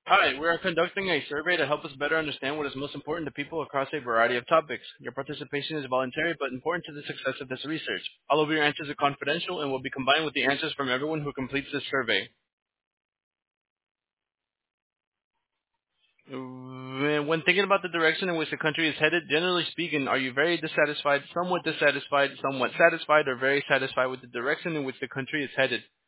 Hi, we are conducting a survey to help us better understand what is most important to people across a variety of topics. Your participation is voluntary but important to the success of this research. All of your answers are confidential and will be combined with the answers from everyone who completes this survey. When thinking about the direction in which the country is headed, generally speaking, are you very dissatisfied, somewhat satisfied, or very satisfied with the direction in which the country is headed?